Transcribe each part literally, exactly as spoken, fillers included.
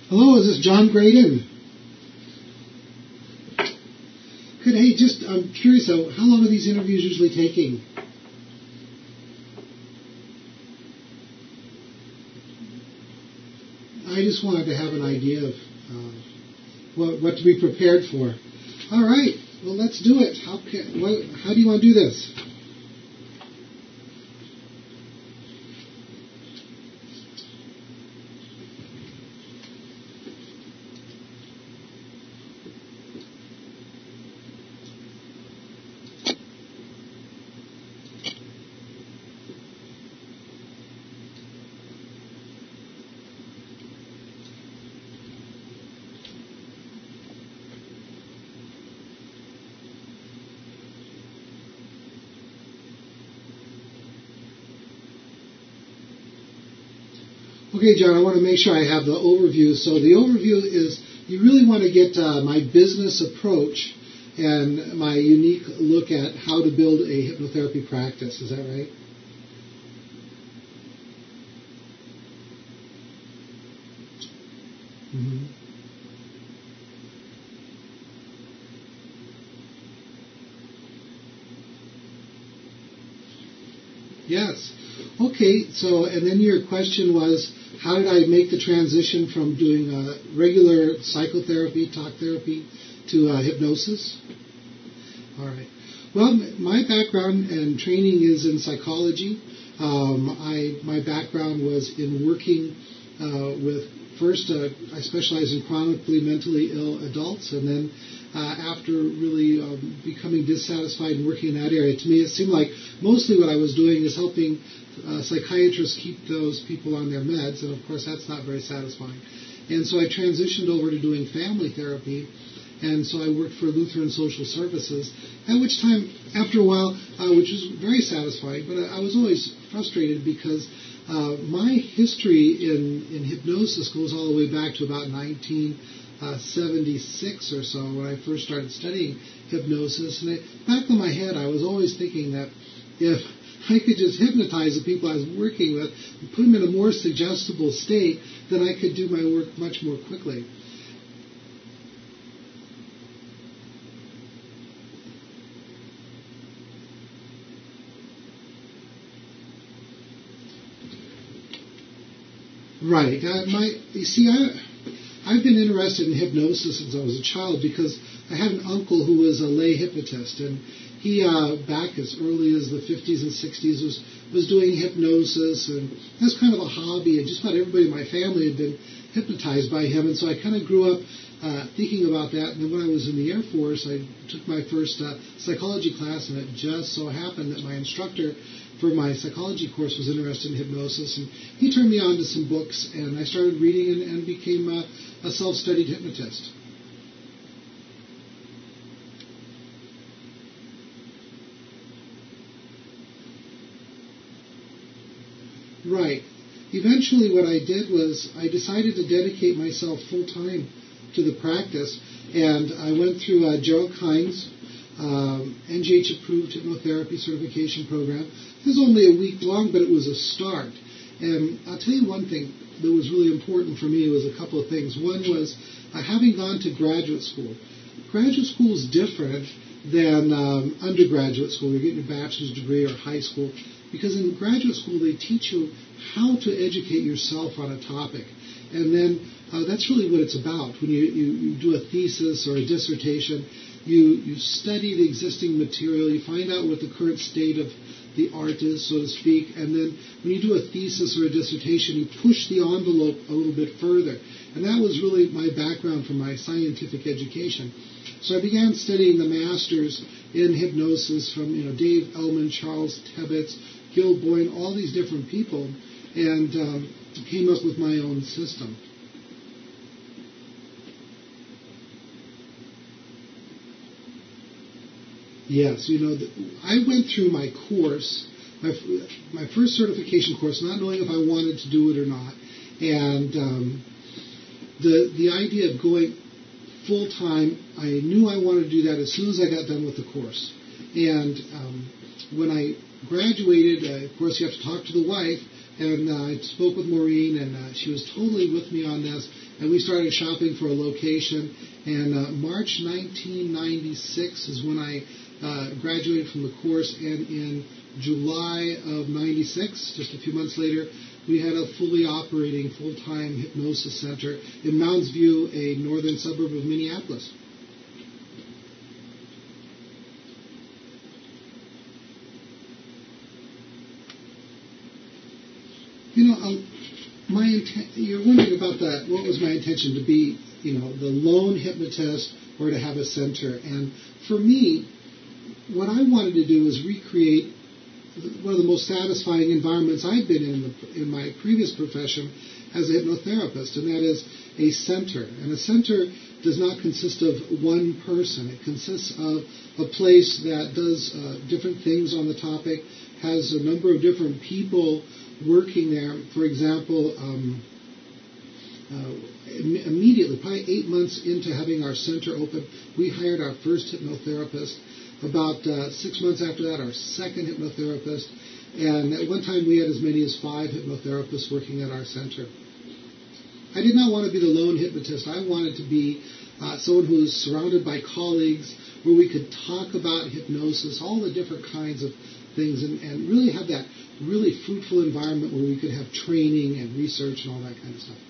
Hello, is this John Graydon? Good. Hey, just I'm curious though, how long are these interviews usually taking? I just wanted to have an idea of uh, what what to be prepared for. All right. Well, let's do it. How can, what, how do you want to do this? Okay, John, I want to make sure I have the overview. So the overview is you really want to get uh, my business approach and my unique look at how to build a hypnotherapy practice. Is that right? Mm-hmm. Yes. Okay, so, and then your question was, how did I make the transition from doing uh, regular psychotherapy, talk therapy, to uh, hypnosis? All right. Well, my background and training is in psychology. Um, I my background was in working uh, with, first, uh, I specialized in chronically mentally ill adults, and then uh, after really um, becoming dissatisfied and working in that area, to me it seemed like mostly what I was doing is helping uh, psychiatrists keep those people on their meds, and of course that's not very satisfying. And so I transitioned over to doing family therapy, and so I worked for Lutheran Social Services, at which time, after a while, uh, which was very satisfying, but I, I was always frustrated because uh, my history in, in hypnosis goes all the way back to about nineteen seventy-six or so when I first started studying hypnosis. And I, back in my head, I was always thinking that if I could just hypnotize the people I was working with and put them in a more suggestible state, then I could do my work much more quickly. Right. Uh, my, you see, I, I've been interested in hypnosis since I was a child because I had an uncle who was a lay hypnotist, and he, uh, back as early as the fifties and sixties, was, was doing hypnosis, and that's kind of a hobby, and just about everybody in my family had been hypnotized by him, and so I kind of grew up uh, thinking about that. And then when I was in the Air Force, I took my first uh, psychology class, and it just so happened that my instructor for my psychology course was interested in hypnosis, and he turned me on to some books, and I started reading and, and became a, a self-studied hypnotist. Right. Eventually what I did was I decided to dedicate myself full-time to the practice, and I went through uh, Gerald Kine's um, N G H-approved hypnotherapy certification program. It was only a week long, but it was a start. And I'll tell you one thing that was really important for me was a couple of things. One was uh, having gone to graduate school. Graduate school is different than um, undergraduate school. You're getting a bachelor's degree or high school. Because in graduate school, they teach you how to educate yourself on a topic. And then uh, that's really what it's about. When you, you, you do a thesis or a dissertation, you, you study the existing material, you find out what the current state of the art is, so to speak, and then when you do a thesis or a dissertation, you push the envelope a little bit further. And that was really my background from my scientific education. So I began studying the masters in hypnosis from, you know, Dave Ellman, Charles Tebbetts, Gil Boyne, all these different people, and um, came up with my own system. Yes, you know, I went through my course, my, my first certification course, not knowing if I wanted to do it or not, and um, the the idea of going full-time, I knew I wanted to do that as soon as I got done with the course. And um, when I graduated, uh, of course, you have to talk to the wife. And uh, I spoke with Maureen, and uh, she was totally with me on this. And we started shopping for a location. And uh, March nineteen ninety-six is when I uh, graduated from the course. And in July of ninety-six, just a few months later, we had a fully operating, full-time hypnosis center in Mounds View, a northern suburb of Minneapolis. You know, um, my intent, you're wondering about that. What was my intention to be, you know, the lone hypnotist or to have a center? And for me, what I wanted to do was recreate one of the most satisfying environments I've been in in, the, in my previous profession as a hypnotherapist, and that is a center. And a center does not consist of one person. It consists of a place that does uh, different things on the topic, has a number of different people working there. For example, um, uh, im- immediately, probably eight months into having our center open, we hired our first hypnotherapist. About uh, six months after that, our second hypnotherapist. And at one time, we had as many as five hypnotherapists working at our center. I did not want to be the lone hypnotist. I wanted to be uh, someone who was surrounded by colleagues where we could talk about hypnosis, all the different kinds of things, and, and really have that really fruitful environment where we could have training and research and all that kind of stuff.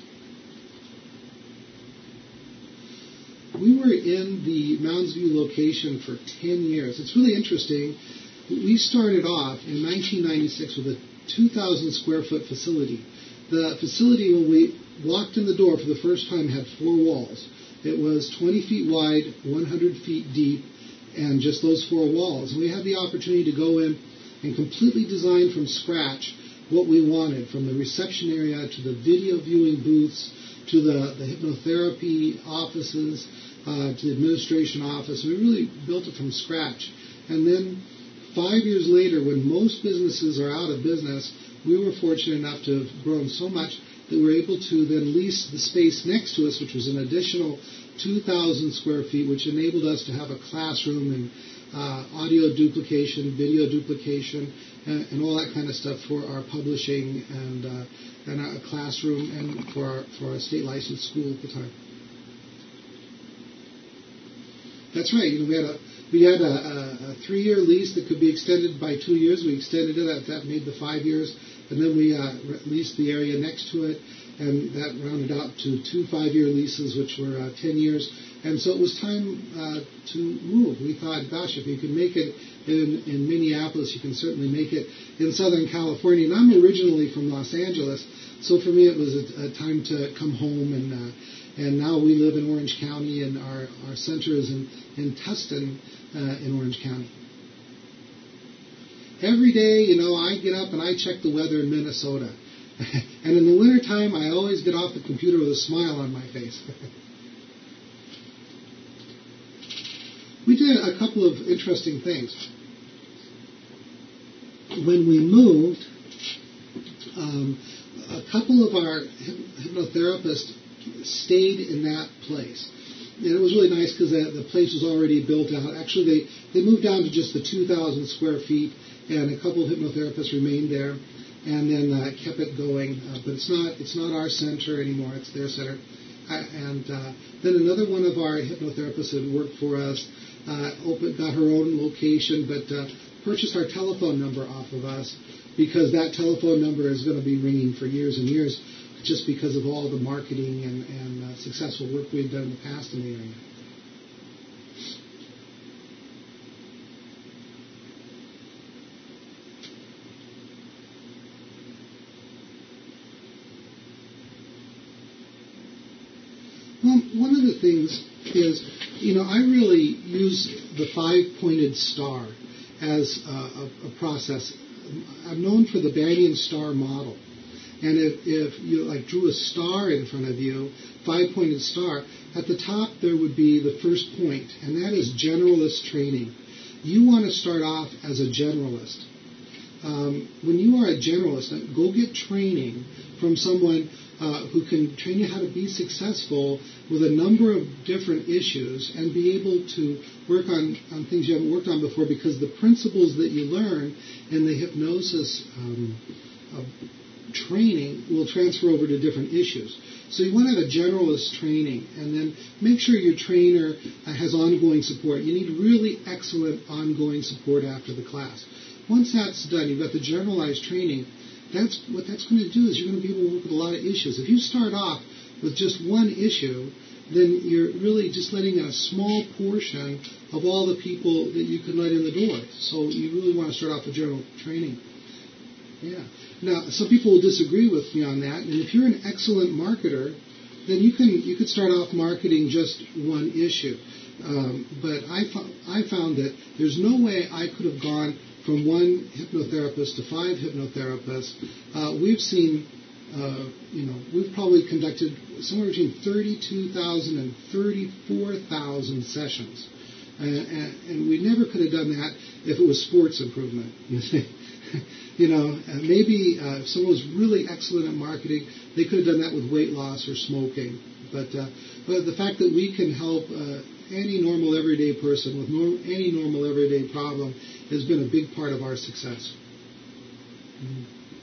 We were in the Mounds View location for ten years. It's really interesting. We started off in nineteen ninety-six with a two thousand square foot facility. The facility, when we walked in the door for the first time, had four walls. It was twenty feet wide, one hundred feet deep, and just those four walls. And we had the opportunity to go in and completely design from scratch what we wanted, from the reception area to the video viewing booths to the, the hypnotherapy offices, uh, to the administration office. We really built it from scratch. And then five years later, when most businesses are out of business, we were fortunate enough to have grown so much that we were able to then lease the space next to us, which was an additional two thousand square feet, which enabled us to have a classroom and uh, audio duplication, video duplication, and, and all that kind of stuff for our publishing and uh, and a classroom and for our, for our state licensed school at the time. That's right. You know, we had a we had a, a, a three-year lease that could be extended by two years. We extended it. That, that made the five years, and then we uh, leased the area next to it, and that rounded out to two five-year leases, which were uh, ten years. And so it was time uh, to move. We thought, gosh, if you can make it in, in Minneapolis, you can certainly make it in Southern California. And I'm originally from Los Angeles, so for me it was a, a time to come home. And uh, and now we live in Orange County, and our, our center is in, in Tustin uh, in Orange County. Every day, you know, I get up and I check the weather in Minnesota. And in the wintertime, I always get off the computer with a smile on my face. We did a couple of interesting things. When we moved, um, a couple of our hypnotherapists stayed in that place. And it was really nice because the, the place was already built out. Actually, they, they moved down to just the two thousand square feet, and a couple of hypnotherapists remained there and then uh, kept it going. Uh, but it's not it's not our center anymore. It's their center. Uh, and uh, then another one of our hypnotherapists that worked for us Uh, opened, got her own location, but uh, purchased our telephone number off of us because that telephone number is going to be ringing for years and years just because of all the marketing and, and uh, successful work we've done in the past in the area. Well, one of the things is, you know, I really use the five-pointed star as a, a, a process. I'm known for the Banyan star model. And if, if you like drew a star in front of you, five-pointed star, at the top there would be the first point, and that is generalist training. You want to start off as a generalist. Um, when you are a generalist, go get training from someone Uh, who can train you how to be successful with a number of different issues and be able to work on, on things you haven't worked on before, because the principles that you learn in the hypnosis um, of training will transfer over to different issues. So you want to have a generalist training, and then make sure your trainer has ongoing support. You need really excellent ongoing support after the class. Once that's done, you've got the generalized training. That's what that's going to do is you're going to be able to work with a lot of issues. If you start off with just one issue, then you're really just letting in a small portion of all the people that you can let in the door. So you really want to start off with general training. Yeah. Now, some people will disagree with me on that, and if you're an excellent marketer, then you can you could start off marketing just one issue. Um, but I, fo- I found that there's no way I could have gone from one hypnotherapist to five hypnotherapists. Uh, we've seen, uh, you know, we've probably conducted somewhere between thirty-two thousand and thirty-four thousand sessions. Uh, and, and we never could have done that if it was sports improvement. You see? You know, uh, maybe uh, if someone was really excellent at marketing, they could have done that with weight loss or smoking. But uh, but the fact that we can help uh, any normal everyday person with no, any normal everyday problem has been a big part of our success. Mm-hmm.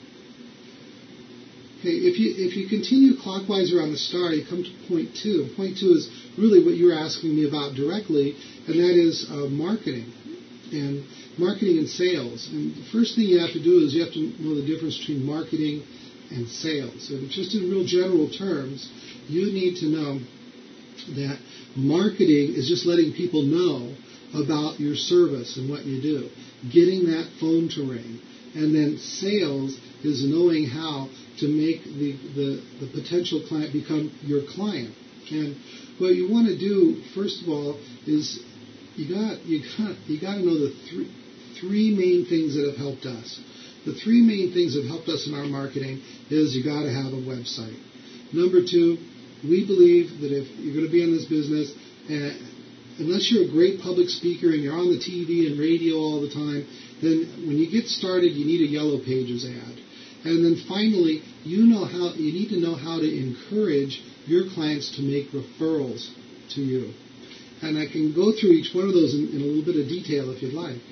Okay, if you if you continue clockwise around the star, you come to point two. Point two is really what you were asking me about directly, and that is uh, marketing. And marketing and sales. And the first thing you have to do is you have to know the difference between marketing and sales. And just in real general terms, you need to know that marketing is just letting people know about your service and what you do, getting that phone to ring. And then sales is knowing how to make the, the, the potential client become your client. And what you want to do, first of all, is You got you got you got to know the three three main things that have helped us. The three main things that have helped us in our marketing is you got to have a website. Number two, we believe that if you're going to be in this business, uh, unless you're a great public speaker and you're on the T V and radio all the time, then when you get started, you need a Yellow Pages ad. And then finally, you know how you need to know how to encourage your clients to make referrals to you. And I can go through each one of those in, in a little bit of detail if you'd like.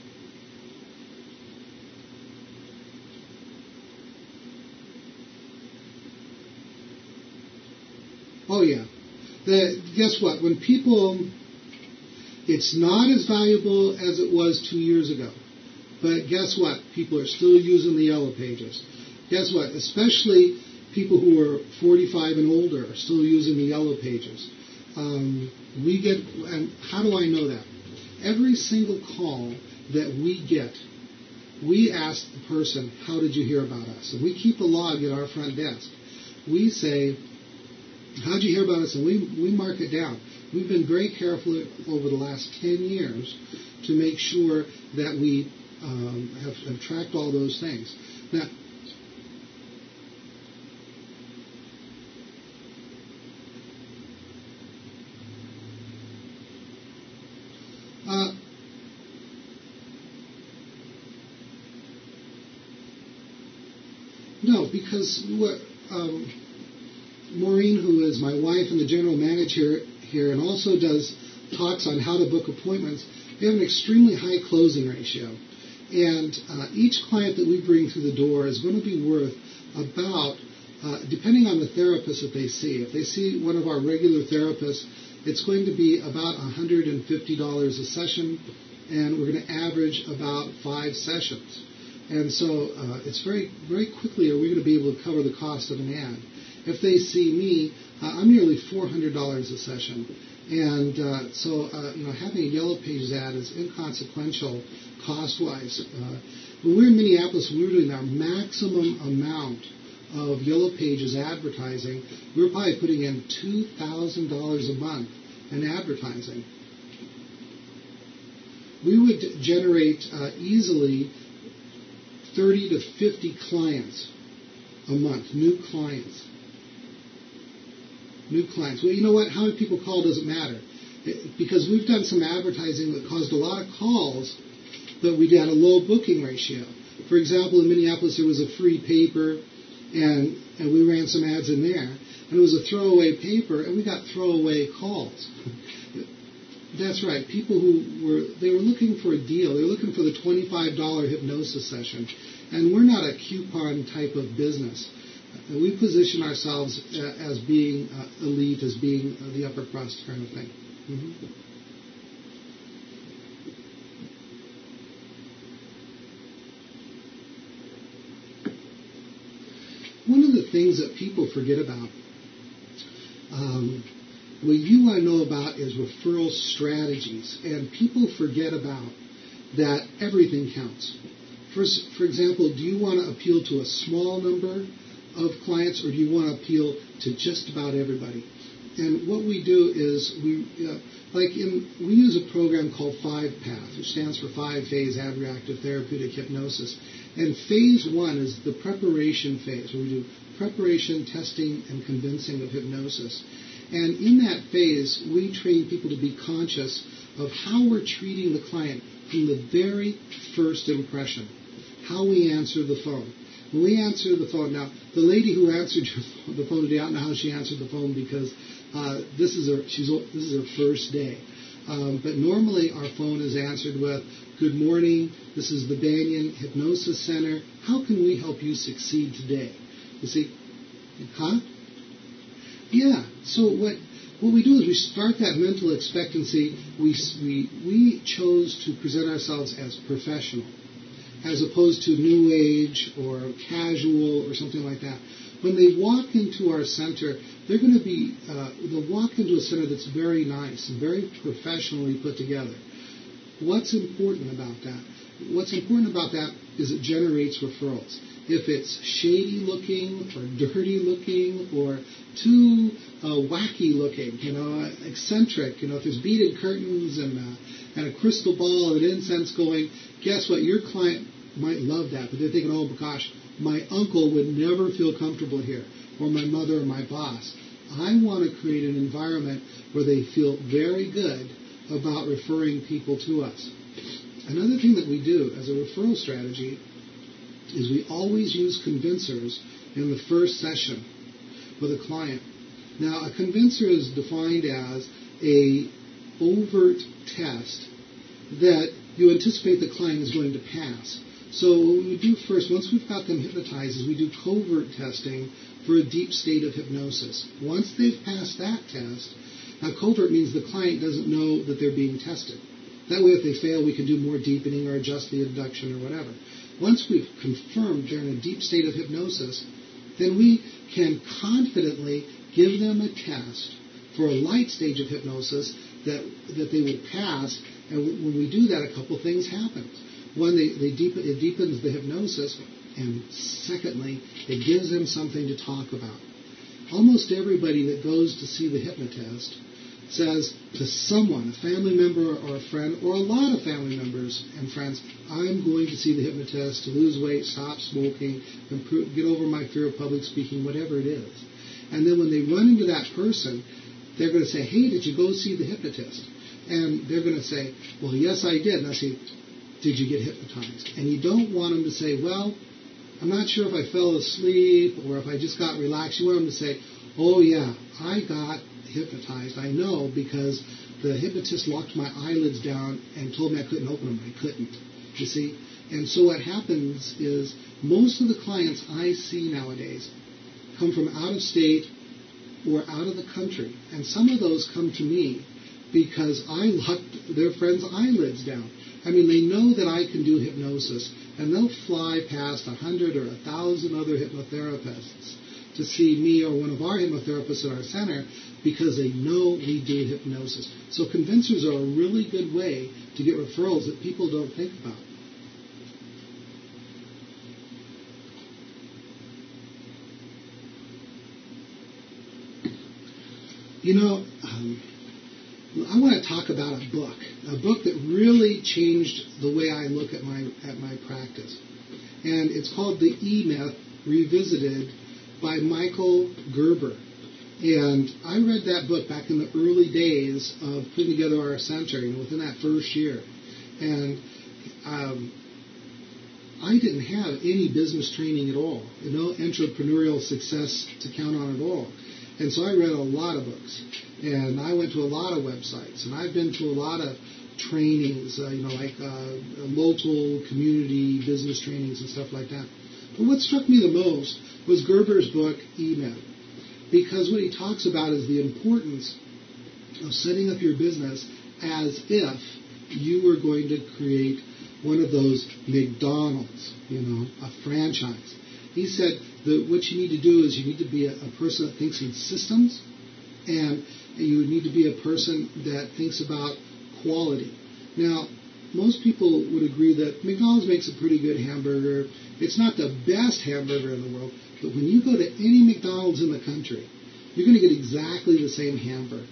Oh, yeah. The, guess what? When people, it's not as valuable as it was two years ago. But guess what? People are still using the Yellow Pages. Guess what? Especially people who are forty-five and older are still using the Yellow Pages. Um, we get, and how do I know that? Every single call that we get, we ask the person, how did you hear about us? And we keep a log at our front desk. We say, how did you hear about us? And we, we mark it down. We've been very careful over the last ten years to make sure that we um, have, have tracked all those things. Now, Uh, no, because what, um, Maureen, who is my wife and the general manager here, and also does talks on how to book appointments, they have an extremely high closing ratio. And uh, each client that we bring through the door is going to be worth about, uh, depending on the therapist that they see. If they see one of our regular therapists, it's going to be about one hundred fifty dollars a session, and we're going to average about five sessions. And so uh, it's very, very quickly are we going to be able to cover the cost of an ad. If they see me, uh, I'm nearly four hundred dollars a session. And uh, so, uh, you know, having a Yellow Pages ad is inconsequential cost-wise. Uh, when we were in Minneapolis, we were doing our maximum amount of Yellow Pages advertising. We were probably putting in two thousand dollars a month in advertising. We would generate uh, easily thirty to fifty clients a month, new clients. New clients. Well, you know what? How many people call doesn't matter. It, because we've done some advertising that caused a lot of calls, but we had a low booking ratio. For example, in Minneapolis, there was a free paper, and, and we ran some ads in there. And it was a throwaway paper, and we got throwaway calls. That's right. People who were, they were looking for a deal. They were looking for the twenty-five dollars hypnosis session. And we're not a coupon type of business. Uh, we position ourselves uh, as being uh, elite, as being uh, the upper crust kind of thing. Mm-hmm. One of the things that people forget about, um, what you want to know about is referral strategies, and people forget about that everything counts. For, for example, do you want to appeal to a small number of clients, or do you want to appeal to just about everybody? And what we do is we, uh, like in, we use a program called Five Path, which stands for Five Phase Adreactive Therapeutic Hypnosis. And phase one is the preparation phase, where we do preparation, testing, and convincing of hypnosis. And in that phase, we train people to be conscious of how we're treating the client from the very first impression, how we answer the phone. When we answer the phone, now, the lady who answered the phone today, I don't know how she answered the phone because uh, this is her she's this is her first day. Um, but normally our phone is answered with, "Good morning, this is the Banyan Hypnosis Center. How can we help you succeed today?" You see? Huh? Yeah. So what what we do is we start that mental expectancy. We we we chose to present ourselves as professional, as opposed to new age or casual or something like that. When they walk into our center, they're going to be uh, they'll walk into a center that's very nice and very professionally put together. What's important about that? What's important about that is it generates referrals. If it's shady looking or dirty looking or too uh, wacky looking, you know, eccentric, you know, if there's beaded curtains and, uh, and a crystal ball and incense going, guess what? Your client might love that, but they're thinking, oh, gosh, my uncle would never feel comfortable here, or my mother or my boss. I want to create an environment where they feel very good about referring people to us. Another thing that we do as a referral strategy is we always use convincers in the first session with a client. Now, a convincer is defined as a overt test that you anticipate the client is going to pass. So what we do first, once we've got them hypnotized, is we do covert testing for a deep state of hypnosis. Once they've passed that test, now covert means the client doesn't know that they're being tested. That way, if they fail, we can do more deepening or adjust the induction or whatever. Once we've confirmed they're in a deep state of hypnosis, then we can confidently give them a test for a light stage of hypnosis that, that they will pass. And when we do that, a couple things happen. One, they, they deepen, it deepens the hypnosis, and secondly, it gives them something to talk about. Almost everybody that goes to see the hypnotist says to someone, a family member or a friend, or a lot of family members and friends, I'm going to see the hypnotist to lose weight, stop smoking, improve, get over my fear of public speaking, whatever it is. And then when they run into that person, they're going to say, hey, did you go see the hypnotist? And they're going to say, well, yes, I did. And I say, did you get hypnotized? And you don't want them to say, well, I'm not sure if I fell asleep or if I just got relaxed. You want them to say, oh, yeah, I got hypnotized. I know because the hypnotist locked my eyelids down and told me I couldn't open them. I couldn't, you see. And so what happens is most of the clients I see nowadays come from out of state or out of the country. And some of those come to me because I locked their friends' eyelids down. I mean, they know that I can do hypnosis, and they'll fly past a hundred or a thousand other hypnotherapists to see me or one of our hypnotherapists at our center because they know we do hypnosis. So convincers are a really good way to get referrals that people don't think about. You know, um, I want to talk about a book, a book that really changed the way I look at my at my practice. And it's called The E-Myth Revisited by Michael Gerber. And I read that book back in the early days of putting together our center, you know, within that first year. And um, I didn't have any business training at all, no entrepreneurial success to count on at all. And so I read a lot of books. And I went to a lot of websites, and I've been to a lot of trainings, uh, you know, like uh, local community business trainings and stuff like that. But what struck me the most was Gerber's book, Email, because what he talks about is the importance of setting up your business as if you were going to create one of those McDonald's, you know, a franchise. He said that what you need to do is you need to be a, a person that thinks in systems, and you need to be a person that thinks about quality. Now, most people would agree that McDonald's makes a pretty good hamburger. It's not the best hamburger in the world, but when you go to any McDonald's in the country, you're going to get exactly the same hamburger.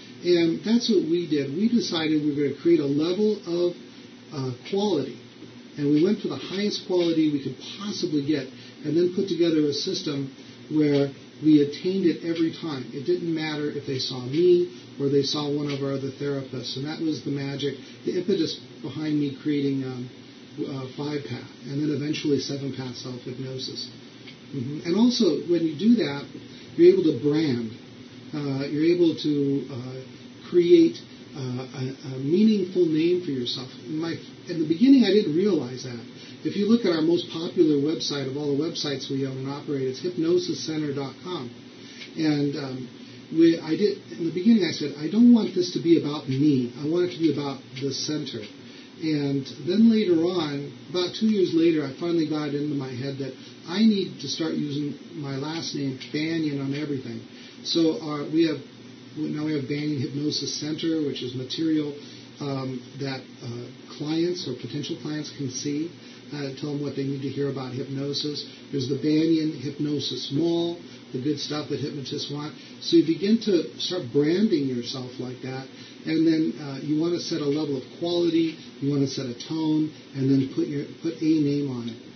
And that's what we did. We decided we were going to create a level of uh, quality, and we went for the highest quality we could possibly get, and then put together a system where we attained it every time. It didn't matter if they saw me or they saw one of our other therapists, and that was the magic, the impetus behind me creating um, uh, five-path, and then eventually seven-path self-hypnosis. Mm-hmm. And also, when you do that, you're able to brand. Uh, you're able to uh, create uh, a, a meaningful name for yourself. In, my, in the beginning, I didn't realize that. If you look at our most popular website of all the websites we own and operate, it's hypnosis center dot com. And um, we, I did in the beginning, I said, I don't want this to be about me. I want it to be about the center. And then later on, about two years later, I finally got into my head that I need to start using my last name, Banyan, on everything. So our, we have now we have Banyan Hypnosis Center, which is material um, that uh, clients or potential clients can see. Uh, tell them what they need to hear about hypnosis. There's the Banyan Hypnosis Mall, the good stuff that hypnotists want. So you begin to start branding yourself like that, and then uh, you want to set a level of quality, you want to set a tone, and then put your put a name on it.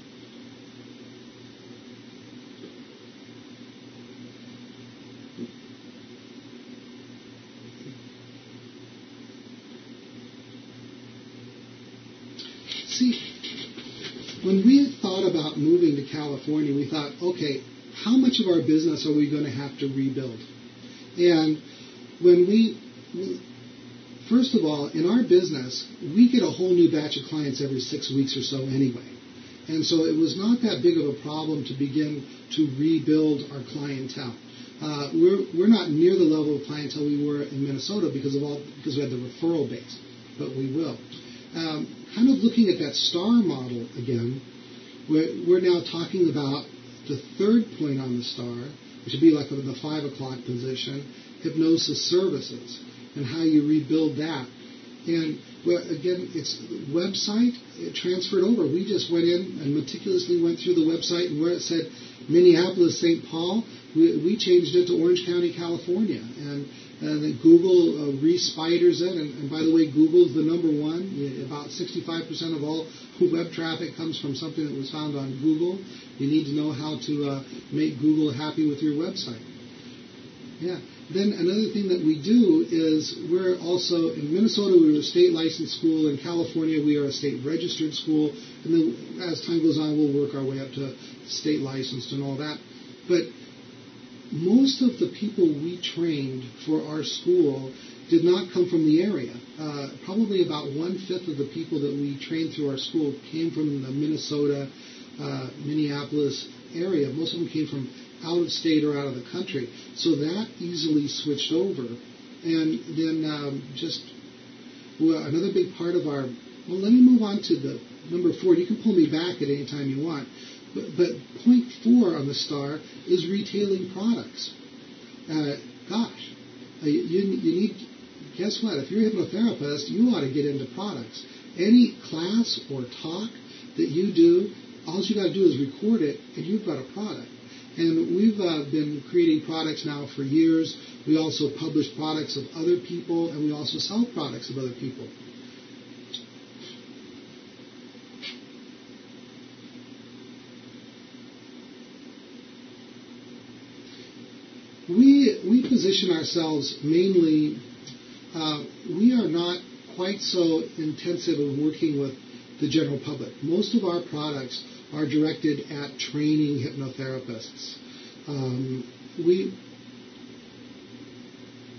See, when we thought about moving to California, we thought, okay, how much of our business are we going to have to rebuild? And when we, first of all, in our business, we get a whole new batch of clients every six weeks or so anyway. And so it was not that big of a problem to begin to rebuild our clientele. Uh, we're, we're not near the level of clientele we were in Minnesota because of all because we had the referral base, but we will. Um, kind of looking at that STAR model again, we're, we're now talking about the third point on the STAR, which would be like the five o'clock position, hypnosis services, and how you rebuild that. And well, again, it's website, it transferred over. We just went in and meticulously went through the website, and where it said Minneapolis, Saint Paul, we, we changed it to Orange County, California. And And then Google uh, re-spiders it, and, and by the way, Google's the number one. About sixty-five percent of all web traffic comes from something that was found on Google. You need to know how to uh, make Google happy with your website. Yeah. Then another thing that we do is we're also, in Minnesota, we were a state licensed school. In California, we are a state registered school. And then as time goes on, we'll work our way up to state licensed and all that. But most of the people we trained for our school did not come from the area. Uh, probably about one-fifth of the people that we trained through our school came from the Minnesota, uh, Minneapolis area. Most of them came from out of state or out of the country. So that easily switched over. And then um, just well, another big part of our, well, let me move on to the number four. You can pull me back at any time you want. But, but point four on the STAR is retailing products. Uh, gosh, uh, you, you need, guess what? If you're a hypnotherapist, you ought to get into products. Any class or talk that you do, all you got to do is record it, and you've got a product. And we've uh, been creating products now for years. We also publish products of other people, and we also sell products of other people. We we position ourselves mainly, uh, we are not quite so intensive in working with the general public. Most of our products are directed at training hypnotherapists. Um, we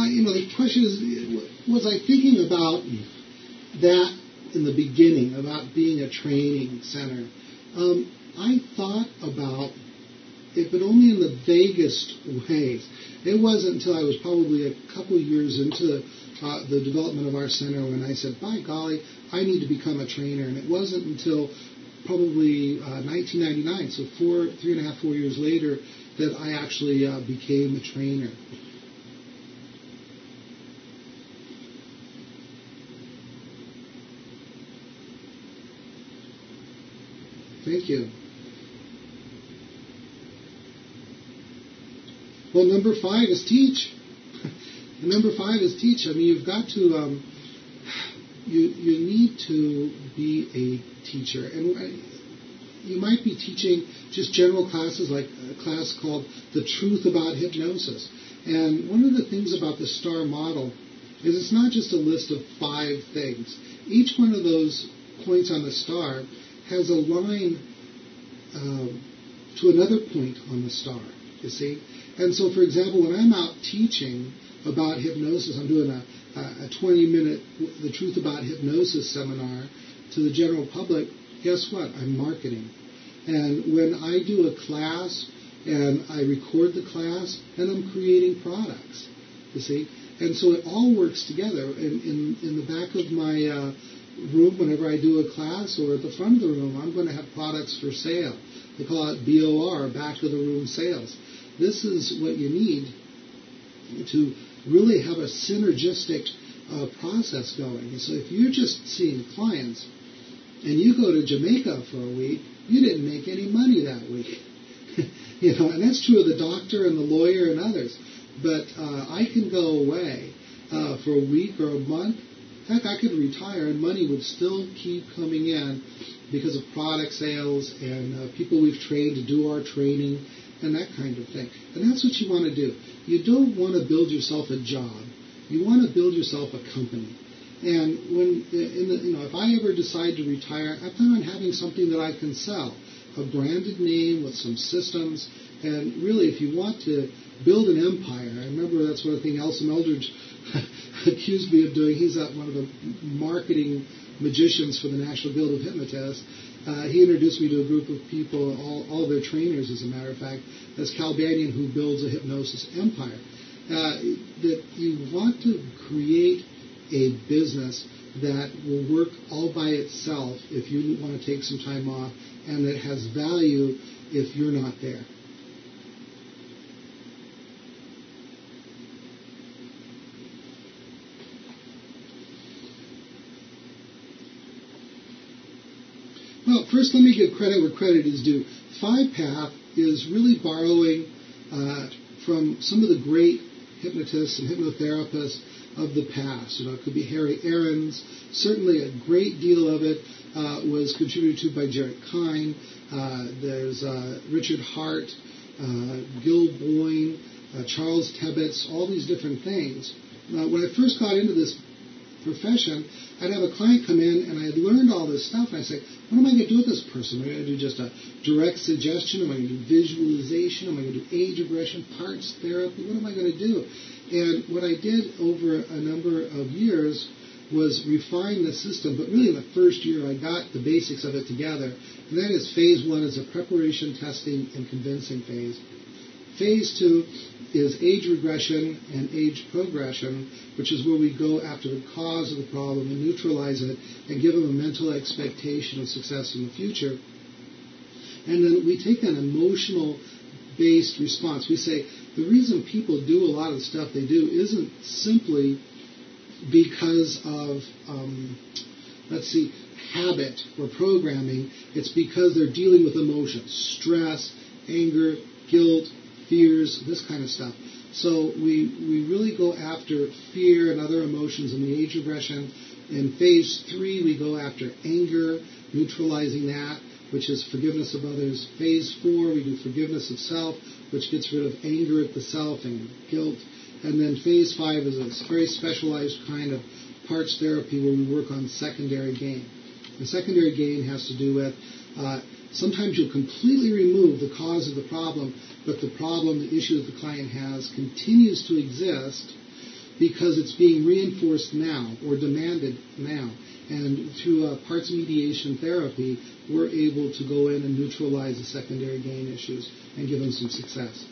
you know, the question is, was I thinking about that in the beginning, about being a training center? Um, I thought about it, but only in the vaguest ways. It wasn't until I was probably a couple of years into uh, the development of our center when I said, by golly, I need to become a trainer. And it wasn't until probably uh, nineteen ninety-nine, so four, three and a half, four years later, that I actually uh, became a trainer. Thank you. Well, number five is teach. Number five is teach. I mean, you've got to, um, you you need to be a teacher. And you might be teaching just general classes, like a class called The Truth About Hypnosis. And one of the things about the STAR model is it's not just a list of five things. Each one of those points on the STAR has a line um, to another point on the STAR, you see? And so, for example, when I'm out teaching about hypnosis, I'm doing a, a twenty-minute The Truth About Hypnosis seminar to the general public, guess what? I'm marketing. And when I do a class and I record the class, and I'm creating products, you see? And so it all works together. In, in, in the back of my uh, room, whenever I do a class, or at the front of the room, I'm going to have products for sale. They call it B O R, back of the room sales. This is what you need to really have a synergistic uh, process going. So if you're just seeing clients and you go to Jamaica for a week, you didn't make any money that week. You know, and that's true of the doctor and the lawyer and others. But uh, I can go away uh, for a week or a month. Heck, I could retire and money would still keep coming in because of product sales and uh, people we've trained to do our training and that kind of thing. And that's what you want to do. You don't want to build yourself a job. You want to build yourself a company. And when, in the, you know, if I ever decide to retire, I plan on having something that I can sell, a branded name with some systems. And really, if you want to build an empire, I remember that's one thing Elsom Eldridge accused me of doing. He's uh, one of the marketing magicians for the National Guild of Hypnotists. Uh, he introduced me to a group of people, all, all their trainers, as a matter of fact, as Cal Banyan, who builds a hypnosis empire. Uh, that you want to create a business that will work all by itself if you want to take some time off, and that has value if you're not there. Well, first let me give credit where credit is due. Five Path is really borrowing uh, from some of the great hypnotists and hypnotherapists of the past. You know, it could be Harry Aarons. Certainly a great deal of it uh, was contributed to by Jared Kine. Uh, there's uh, Richard Hart, uh, Gil Boyne, uh, Charles Tebbets, all these different things. Uh, when I first got into this profession, I'd have a client come in and I had learned all this stuff, and I'd say, what am I going to do with this person? Am I going to do just a direct suggestion? Am I going to do visualization? Am I going to do age regression, parts therapy? What am I going to do? And what I did over a number of years was refine the system, but really in the first year I got the basics of it together, and that is phase one is a preparation, testing, and convincing phase. Phase two is age regression and age progression, which is where we go after the cause of the problem and neutralize it and give them a mental expectation of success in the future. And then we take an emotional-based response. We say the reason people do a lot of the stuff they do isn't simply because of, um, let's see, habit or programming. It's because they're dealing with emotions, stress, anger, guilt, fears, this kind of stuff. So we we really go after fear and other emotions in the age regression. In phase three, we go after anger, neutralizing that, which is forgiveness of others. Phase four, we do forgiveness of self, which gets rid of anger at the self and guilt. And then phase five is a very specialized kind of parts therapy where we work on secondary gain. The secondary gain has to do with uh, sometimes you'll completely remove the cause of the problem, but the problem, the issue that the client has continues to exist, because it's being reinforced now or demanded now. And through uh, parts mediation therapy, we're able to go in and neutralize the secondary gain issues and give them some success.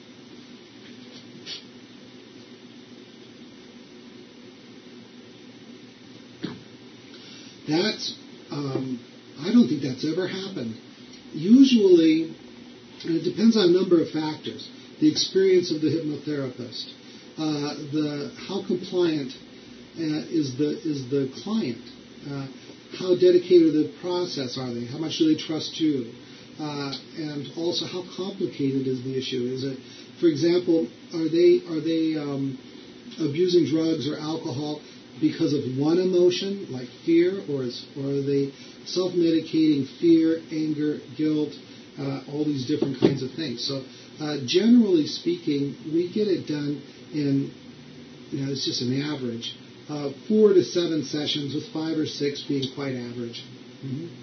That's, um, I don't think that's ever happened. Usually, and it depends on a number of factors. The experience of the hypnotherapist, uh, the how compliant uh, is the is the client, uh, how dedicated to the process are they, how much do they trust you, uh, and also how complicated is the issue. Is it, for example, are they are they um, abusing drugs or alcohol because of one emotion, like fear, or, is, or are they self-medicating fear, anger, guilt, uh, all these different kinds of things. So uh, generally speaking, we get it done in, you know, it's just an average, uh, four to seven sessions, with five or six being quite average. Mm-hmm.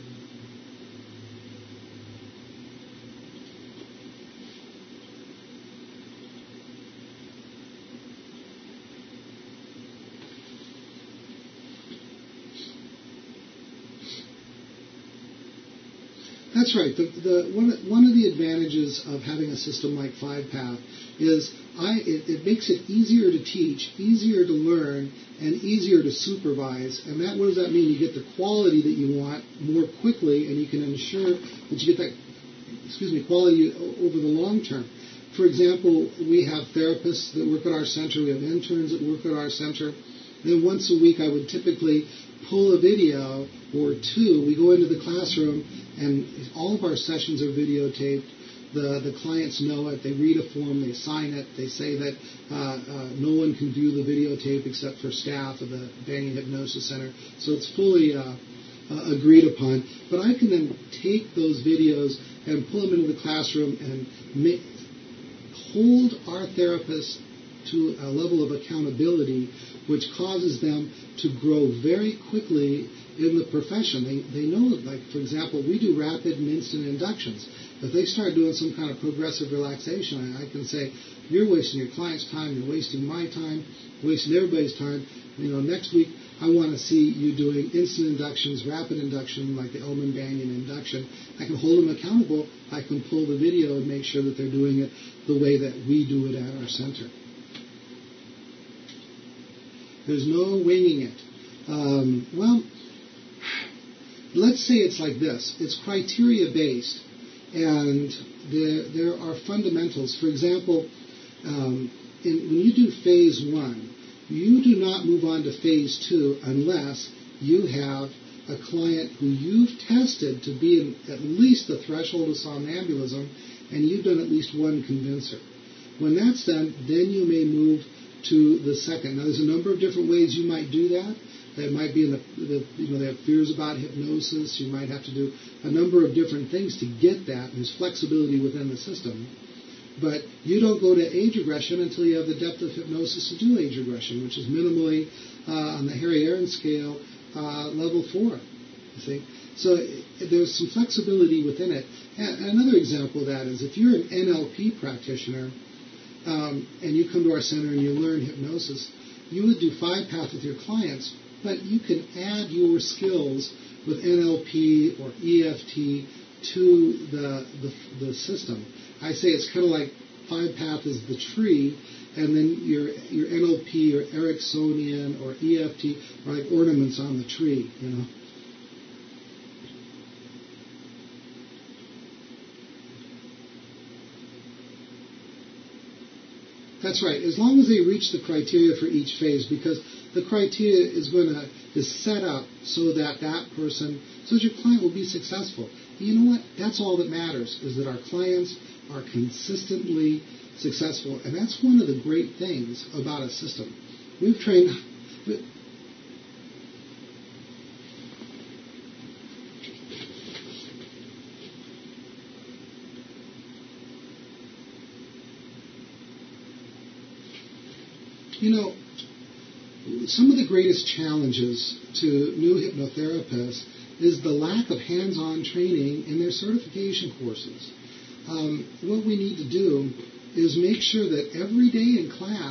That's right. The, the, one, one of the advantages of having a system like FivePath is I, it, it makes it easier to teach, easier to learn, and easier to supervise. And that, what does that mean? You get the quality that you want more quickly, and you can ensure that you get that, excuse me, quality over the long term. For example, we have therapists that work at our center. We have interns that work at our center. And then once a week, I would typically pull a video or two. We go into the classroom, and all of our sessions are videotaped. The the clients know it. They read a form. They sign it. They say that uh, uh, no one can view the videotape except for staff of the Banyan Hypnosis Center. So it's fully uh, uh, agreed upon. But I can then take those videos and pull them into the classroom and make, hold our therapists to a level of accountability which causes them to grow very quickly in the profession. They they know, like, for example, we do rapid and instant inductions. If they start doing some kind of progressive relaxation, I, I can say, you're wasting your client's time, you're wasting my time, wasting everybody's time. You know, next week I want to see you doing instant inductions, rapid induction, like the Elman Banyan induction. I can hold them accountable. I can pull the video and make sure that they're doing it the way that we do it at our center. There's no winging it. Um, well, let's say it's like this. It's criteria-based, and there, there are fundamentals. For example, um, in, when you do phase one, you do not move on to phase two unless you have a client who you've tested to be in at least the threshold of somnambulism, and you've done at least one convincer. When that's done, then you may move to the second. Now, there's a number of different ways you might do that. That might be in the, the, you know, they have fears about hypnosis. You might have to do a number of different things to get that. There's flexibility within the system. But you don't go to age regression until you have the depth of hypnosis to do age regression, which is minimally uh, on the Harry Aaron scale, uh, level four. You see? So there's some flexibility within it. And another example of that is if you're an N L P practitioner, Um, and you come to our center and you learn hypnosis, you would do FivePath with your clients, but you can add your skills with N L P or E F T to the the, the system. I say it's kind of like FivePath is the tree, and then your your N L P or Ericksonian or E F T are like ornaments on the tree, you know. That's right. As long as they reach the criteria for each phase, because the criteria is going to is set up so that that person, so that your client will be successful. And you know what? That's all that matters, is that our clients are consistently successful, and that's one of the great things about a system. We've trained. You know, some of the greatest challenges to new hypnotherapists is the lack of hands-on training in their certification courses. Um, what we need to do is make sure that every day in class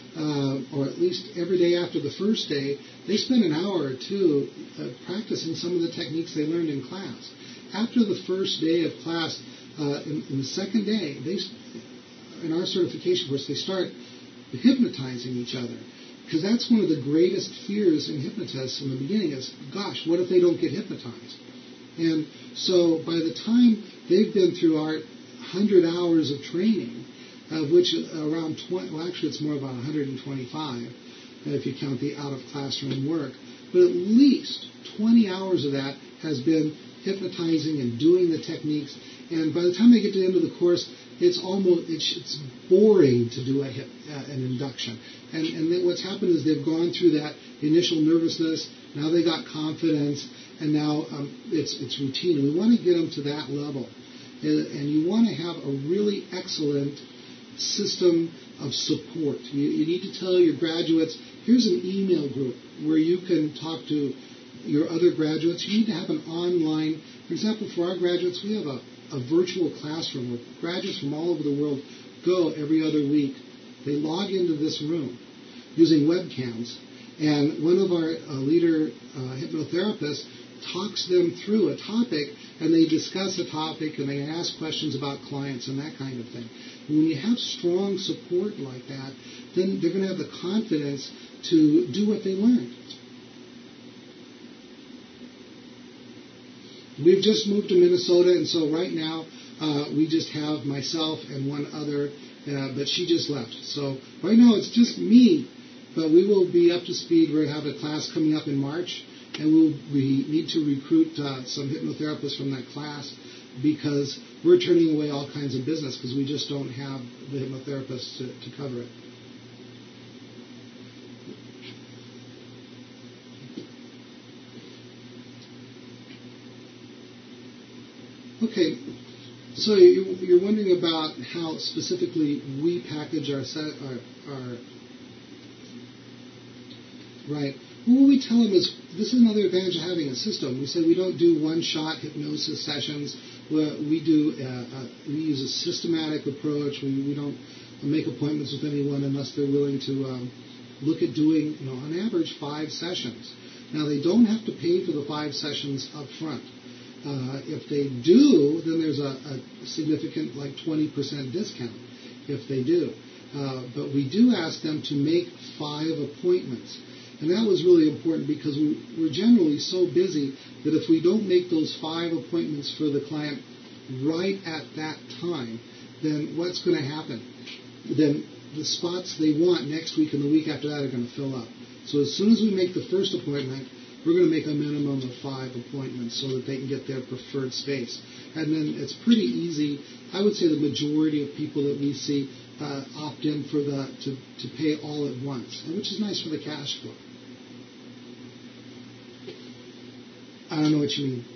uh, or at least every day after the first day, they spend an hour or two uh, practicing some of the techniques they learned in class. After the first day of class, uh, in, in the second day, they, in our certification course, they start hypnotizing each other. Because that's one of the greatest fears in hypnotists in the beginning is, gosh, what if they don't get hypnotized? And so by the time they've been through our one hundred hours of training, of which around twenty, well actually it's more about one hundred twenty-five if you count the out-of-classroom work, but at least twenty hours of that has been hypnotizing and doing the techniques. And by the time they get to the end of the course, it's almost it's, it's boring to do a hip, uh, an induction. And, and then what's happened is they've gone through that initial nervousness. Now they got confidence, and now um, it's it's routine. And we want to get them to that level. And, and you want to have a really excellent system of support. You, you need to tell your graduates, here's an email group where you can talk to your other graduates. You need to have an online, for example, for our graduates, we have a, a virtual classroom where graduates from all over the world go every other week. They log into this room using webcams, and one of our uh, leader uh, hypnotherapists talks them through a topic, and they discuss a topic, and they ask questions about clients and that kind of thing. And when you have strong support like that, then they're going to have the confidence to do what they learned. We've just moved to Minnesota, and so right now uh, we just have myself and one other, uh, but she just left. So right now it's just me, but we will be up to speed. We're going to have a class coming up in March, and we'll, we need to recruit uh, some hypnotherapists from that class because we're turning away all kinds of business because we just don't have the hypnotherapists to, to cover it. Okay, so you're wondering about how specifically we package our set, our, our right. Well, what we tell them is this is another advantage of having a system. We say we don't do one-shot hypnosis sessions. We do uh, uh, we use a systematic approach. We, we don't make appointments with anyone unless they're willing to um, look at doing, you know, on average five sessions. Now they don't have to pay for the five sessions up front. Uh, if they do, then there's a, a significant, like twenty percent discount if they do. Uh, but we do ask them to make five appointments. And that was really important because we, we're generally so busy that if we don't make those five appointments for the client right at that time, then what's going to happen? Then the spots they want next week and the week after that are going to fill up. So as soon as we make the first appointment, we're going to make a minimum of five appointments so that they can get their preferred space. And then it's pretty easy. I would say the majority of people that we see uh, opt in for the to, to pay all at once, which is nice for the cash flow. I don't know what you mean.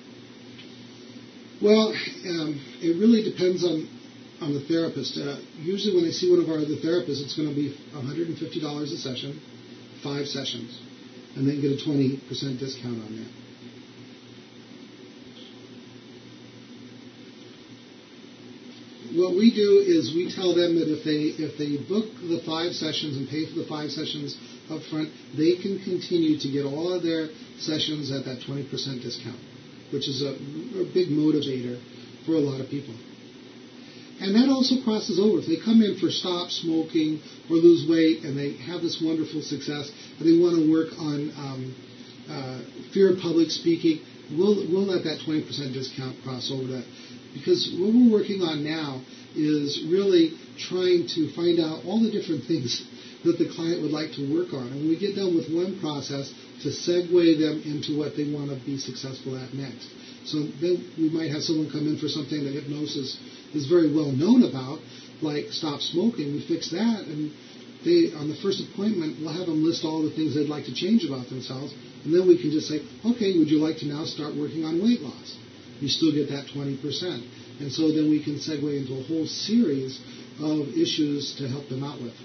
Well, um, it really depends on, on the therapist. Uh, usually when I see one of our other therapists, it's going to be one hundred fifty dollars a session, five sessions. And then get a twenty percent discount on that. What we do is we tell them that if they if they book the five sessions and pay for the five sessions up front, they can continue to get all of their sessions at that twenty percent discount, which is a, a big motivator for a lot of people. And that also crosses over. If they come in for stop smoking or lose weight and they have this wonderful success and they want to work on um, uh, fear of public speaking, we'll, we'll let that twenty percent discount cross over that. Because what we're working on now is really trying to find out all the different things that the client would like to work on. And when we get done with one process, to segue them into what they want to be successful at next. So then we might have someone come in for something that hypnosis is very well known about, like stop smoking. We fix that, and they, on the first appointment, we'll have them list all the things they'd like to change about themselves, and then we can just say, okay, would you like to now start working on weight loss? You still get that twenty percent. And so then we can segue into a whole series of issues to help them out with.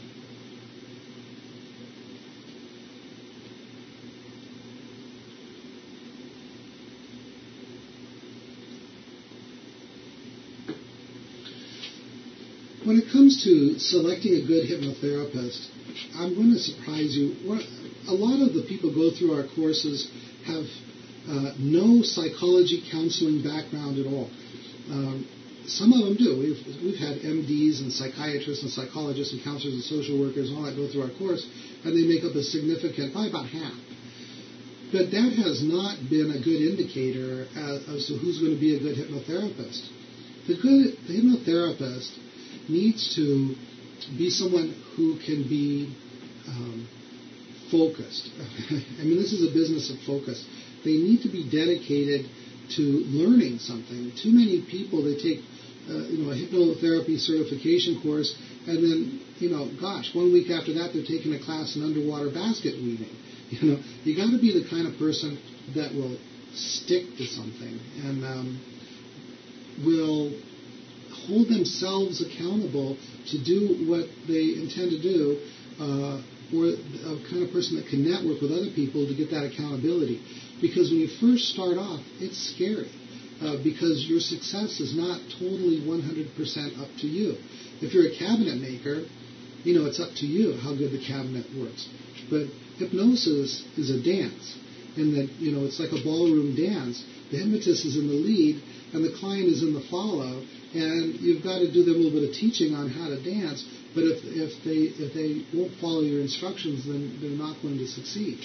When it comes to selecting a good hypnotherapist, I'm going to surprise you. What, a lot of the people go through our courses have uh, no psychology counseling background at all. Um, some of them do. We've, we've had M Ds and psychiatrists and psychologists and counselors and social workers and all that go through our course, and they make up a significant, probably about half. But that has not been a good indicator as, as to who's going to be a good hypnotherapist. The good the hypnotherapist needs to be someone who can be um, focused. I mean, this is a business of focus. They need to be dedicated to learning something. Too many people, they take uh, you know, a hypnotherapy certification course, and then, you know, gosh, one week after that they're taking a class in underwater basket weaving. You know, you got to be the kind of person that will stick to something and um, will hold themselves accountable to do what they intend to do, uh, or a kind of person that can network with other people to get that accountability. Because when you first start off, it's scary, uh, because your success is not totally one hundred percent up to you. If you're a cabinet maker, you know, it's up to you how good the cabinet works. But hypnosis is a dance, in that, you know, it's like a ballroom dance. The hypnotist is in the lead, and the client is in the follow, and you've got to do them a little bit of teaching on how to dance. But if if they if they won't follow your instructions, then they're not going to succeed.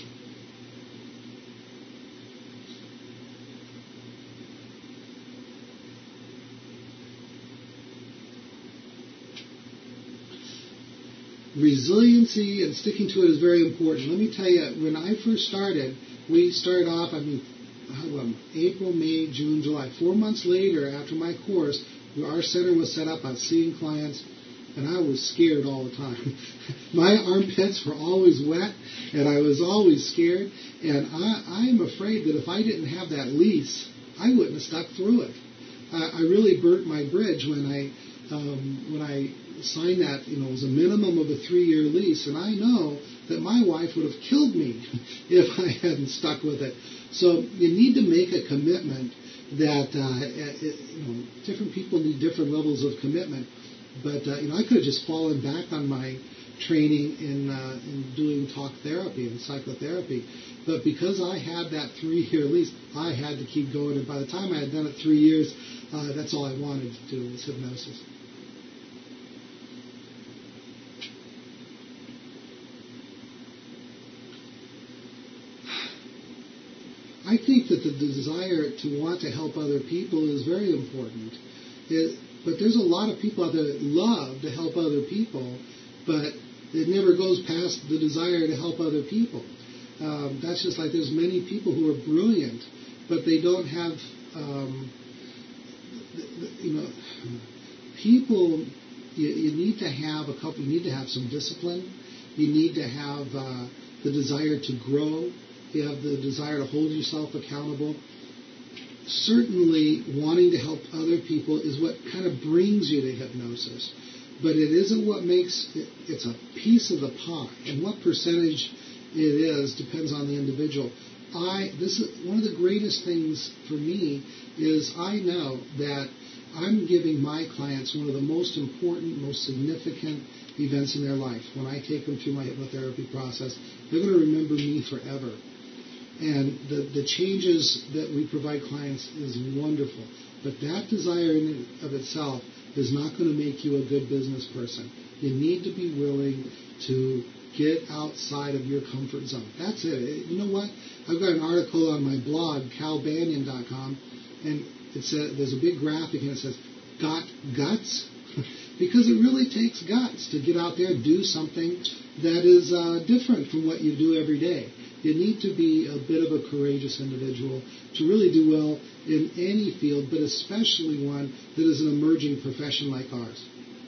Resiliency and sticking to it is very important. Let me tell you, when I first started, we started off, I mean, um, April, May, June, July. Four months later, after my course, our center was set up. I was seeing clients, and I was scared all the time. My armpits were always wet, and I was always scared. And I, I'm afraid that if I didn't have that lease, I wouldn't have stuck through it. I, I really burnt my bridge when I um, when I signed that. You know, it was a minimum of a three-year lease, and I know that my wife would have killed me if I hadn't stuck with it. So you need to make a commitment that, uh, it, you know, different people need different levels of commitment. But, uh, you know, I could have just fallen back on my training in, uh, in doing talk therapy and psychotherapy. But because I had that three-year lease, I had to keep going. And by the time I had done it three years, uh, that's all I wanted to do was hypnosis. I think that the desire to want to help other people is very important. It, but there's a lot of people out there that love to help other people, but it never goes past the desire to help other people. Um, that's just like there's many people who are brilliant, but they don't have, um, you know, people, you, you need to have a couple, you need to have some discipline. You need to have uh, the desire to grow. You have the desire to hold yourself accountable. Certainly, wanting to help other people is what kind of brings you to hypnosis. But it isn't what makes it. It's a piece of the pie. And what percentage it is depends on the individual. I this is one of the greatest things for me is I know that I'm giving my clients one of the most important, most significant events in their life. When I take them through my hypnotherapy process, they're going to remember me forever. And the, the changes that we provide clients is wonderful. But that desire in and of itself is not going to make you a good business person. You need to be willing to get outside of your comfort zone. That's it. You know what? I've got an article on my blog, cal banyan dot com, and it says, there's a big graphic and it says, "Got guts?" Because it really takes guts to get out there and do something that is uh, different from what you do every day. You need to be a bit of a courageous individual to really do well in any field, but especially one that is an emerging profession like ours.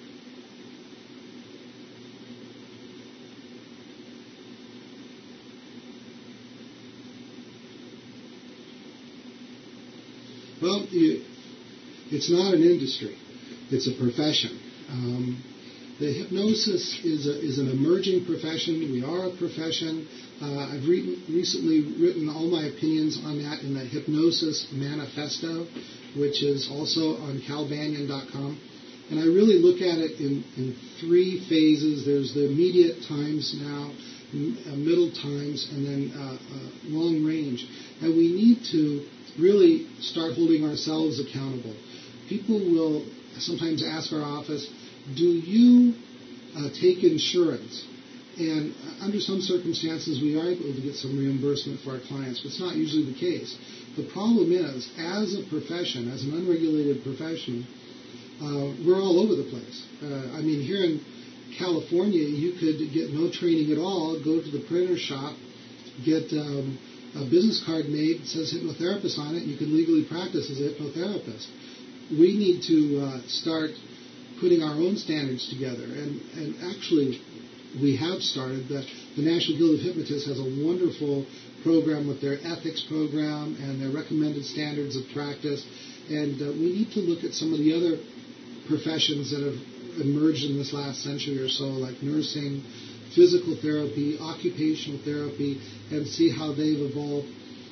Well, you, it's not an industry. It's a profession. Um, the hypnosis is, a, is an emerging profession. We are a profession. Uh, I've re- recently written all my opinions on that in the Hypnosis Manifesto, which is also on cal banyan dot com. And I really look at it in, in three phases. There's the immediate times now, m- uh, middle times, and then uh, uh, long range. And we need to really start holding ourselves accountable. People will sometimes ask our office, do you uh, take insurance? And under some circumstances, we are able to get some reimbursement for our clients, but it's not usually the case. The problem is, as a profession, as an unregulated profession, uh, we're all over the place. Uh, I mean, here in California, you could get no training at all, go to the printer shop, get um, a business card made that says hypnotherapist on it, and you can legally practice as a hypnotherapist. We need to uh, start putting our own standards together. And, and actually, we have started. The, the National Guild of Hypnotists has a wonderful program with their ethics program and their recommended standards of practice. And uh, we need to look at some of the other professions that have emerged in this last century or so, like nursing, physical therapy, occupational therapy, and see how they've evolved.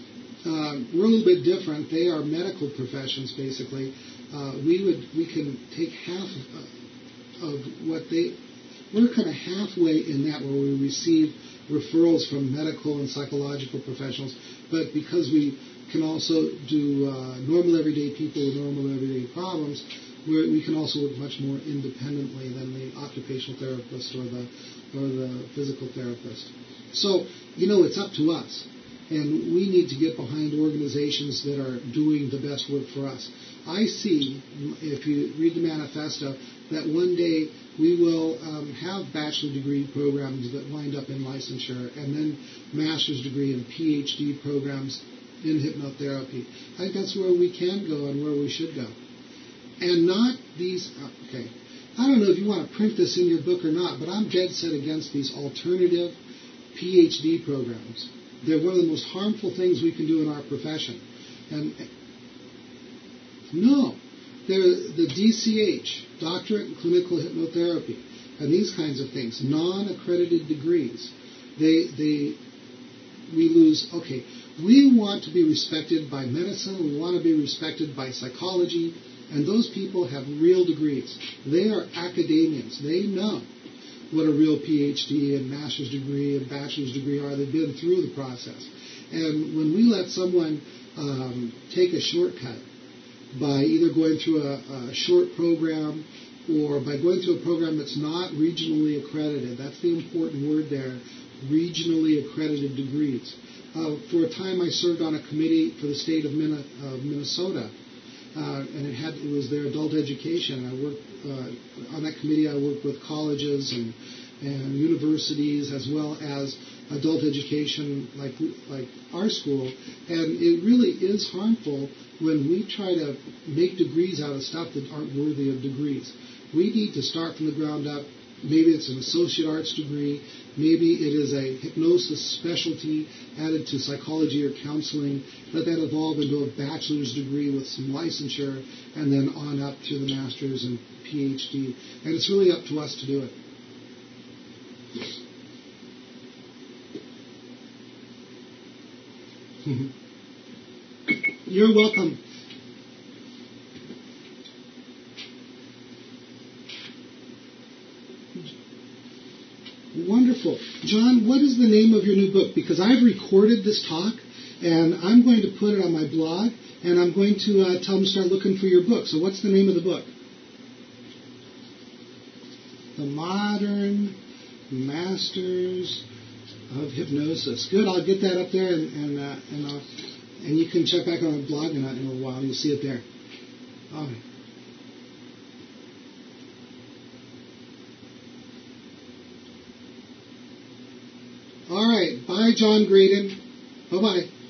Uh, we're a little bit different. They are medical professions, basically. Uh, we would we can take half of, of what they. We're kind of halfway in that, where we receive referrals from medical and psychological professionals, but because we can also do uh, normal everyday people with normal everyday problems, we're, we can also work much more independently than the occupational therapist or the or the physical therapist. So, you know, it's up to us. And we need to get behind organizations that are doing the best work for us. I see, if you read the manifesto, that one day we will um, have bachelor degree programs that wind up in licensure, and then master's degree and P H D programs in hypnotherapy. I think that's where we can go and where we should go. And not these, okay, I don't know if you want to print this in your book or not, but I'm dead set against these alternative P H D programs. They're one of the most harmful things we can do in our profession. And no, they're the D C H, Doctorate in Clinical Hypnotherapy, and these kinds of things, non-accredited degrees. They, they, we lose, okay, we want to be respected by medicine, we want to be respected by psychology, and those people have real degrees. They are academians. They know what a real P H D and master's degree and bachelor's degree are. They've been through the process. And when we let someone um, take a shortcut by either going through a, a short program or by going through a program that's not regionally accredited, that's the important word there, regionally accredited degrees. Uh, for a time I served on a committee for the state of Minnesota, uh, and it had it was their adult education. I worked uh, on that committee. I worked with colleges and, and universities as well as adult education like like our school, and it really is harmful when we try to make degrees out of stuff that aren't worthy of degrees. We need to start from the ground up. Maybe it's an associate arts degree. Maybe it is a hypnosis specialty added to psychology or counseling. Let that evolve into a bachelor's degree with some licensure, and then on up to the master's and P H D. And it's really up to us to do it. You're welcome. Wonderful. John, what is the name of your new book? Because I've recorded this talk, and I'm going to put it on my blog, and I'm going to uh, tell them to start looking for your book. So what's the name of the book? The Modern Masters of Hypnosis. Good. I'll get that up there, and and uh, and, I'll, and you can check back on my blog in a, in a while. You'll see it there. All right. All right. Bye, John Graydon. Bye-bye.